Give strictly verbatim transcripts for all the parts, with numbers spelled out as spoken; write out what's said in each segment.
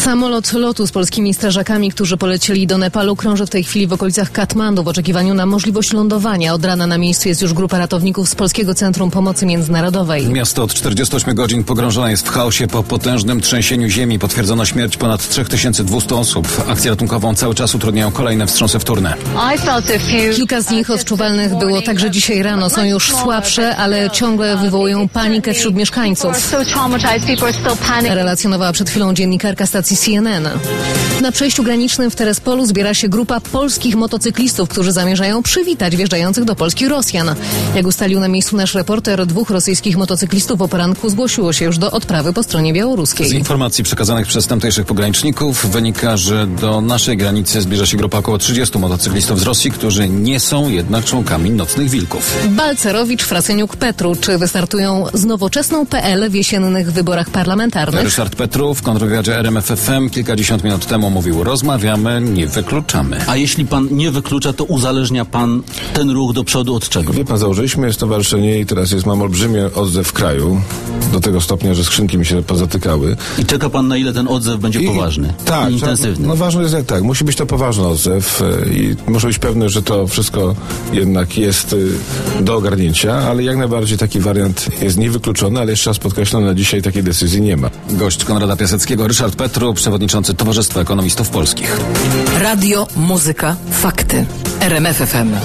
Samolot lotu z polskimi strażakami, którzy polecieli do Nepalu, krąży w tej chwili w okolicach Katmandu w oczekiwaniu na możliwość lądowania. Od rana na miejscu jest już grupa ratowników z Polskiego Centrum Pomocy Międzynarodowej. Miasto od czterdziestu ośmiu godzin pogrążone jest w chaosie po potężnym trzęsieniu ziemi. Potwierdzono śmierć ponad trzy tysiące dwieście osób. Akcję ratunkową cały czas utrudniają kolejne wstrząsy wtórne. Kilka z nich odczuwalnych było także dzisiaj rano. Są już słabsze, ale ciągle wywołują panikę wśród mieszkańców. Relacjonowała przed chwilą dziennikarka stacji C N N. Na przejściu granicznym w Terespolu zbiera się grupa polskich motocyklistów, którzy zamierzają przywitać wjeżdżających do Polski Rosjan. Jak ustalił na miejscu nasz reporter, dwóch rosyjskich motocyklistów o poranku zgłosiło się już do odprawy po stronie białoruskiej. Z informacji przekazanych przez tamtejszych pograniczników wynika, że do naszej granicy zbliża się grupa około trzydziestu motocyklistów z Rosji, którzy nie są jednak członkami Nocnych Wilków. Balcerowicz, Frasyniuk, Petru. Czy wystartują z Nowoczesną P L w jesiennych wyborach parlamentarnych? Ryszard Petru w kontrwywiadzie R M F F M kilkadziesiąt minut temu mówił: rozmawiamy, nie wykluczamy. A jeśli pan nie wyklucza, to uzależnia pan ten ruch do przodu od czego? Wie pan, założyliśmy stowarzyszenie i teraz jest, mam olbrzymi odzew w kraju, do tego stopnia, że skrzynki mi się pozatykały. I czeka pan, na ile ten odzew będzie I, poważny, tak, i intensywny? No ważne jest, jak tak, musi być to poważny odzew i muszę być pewny, że to wszystko jednak jest do ogarnięcia, ale jak najbardziej taki wariant jest niewykluczony, ale jeszcze raz podkreślam, na dzisiaj takiej decyzji nie ma. Gość Konrada Piaseckiego, Ryszard Petru, przewodniczący Towarzystwa Ekonomistów Polskich. Radio, muzyka, fakty. R M F F M.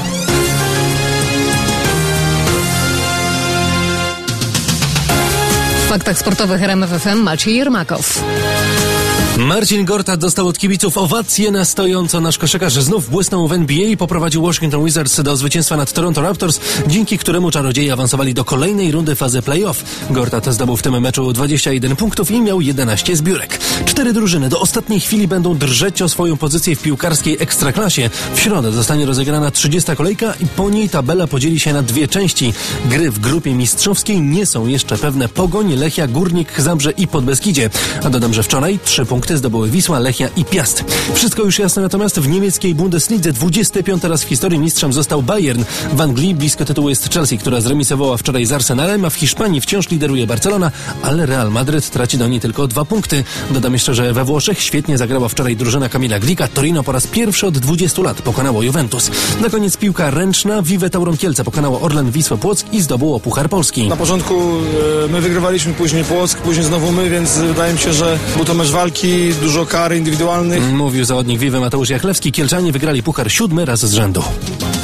W faktach sportowych R M F F M Maciej Jermakow. Marcin Gortat dostał od kibiców owację na stojąco. Nasz koszykarz znów błysnął w N B A i poprowadził Washington Wizards do zwycięstwa nad Toronto Raptors, dzięki któremu czarodzieje awansowali do kolejnej rundy fazy play-off. Gortat zdobył w tym meczu dwadzieścia jeden punktów i miał jedenaście zbiórek. Cztery drużyny do ostatniej chwili będą drżeć o swoją pozycję w piłkarskiej ekstraklasie. W środę zostanie rozegrana trzydziesta kolejka i po niej tabela podzieli się na dwie części. Gry w grupie mistrzowskiej nie są jeszcze pewne. Pogoń, Lechia, Górnik, Zabrze i Podbeskidzie. A dodam, że wczoraj trzy punkty zdobyły Wisła, Lechia i Piast. Wszystko już jasne, natomiast w niemieckiej Bundeslidze dwudziesty piąty raz w historii mistrzem został Bayern. W Anglii blisko tytułu jest Chelsea, która zremisowała wczoraj z Arsenalem, a w Hiszpanii wciąż lideruje Barcelona, ale Real Madryt traci do niej tylko dwa punkty. Dodam jeszcze, że we Włoszech świetnie zagrała wczoraj drużyna Kamila Glika. Torino po raz pierwszy od dwudziestu lat pokonało Juventus. Na koniec piłka ręczna. Vive Tauron Kielce pokonało Orlen Wisłę Płock i zdobyło Puchar Polski. Na początku e, my wygrywaliśmy, później Płock, później znowu my, więc wydaje mi się, że był to mecz walki, dużo kar indywidualnych. Mówił zawodnik Vive Mateusz Jachlewski. Kielczanie wygrali puchar siódmy raz z rzędu.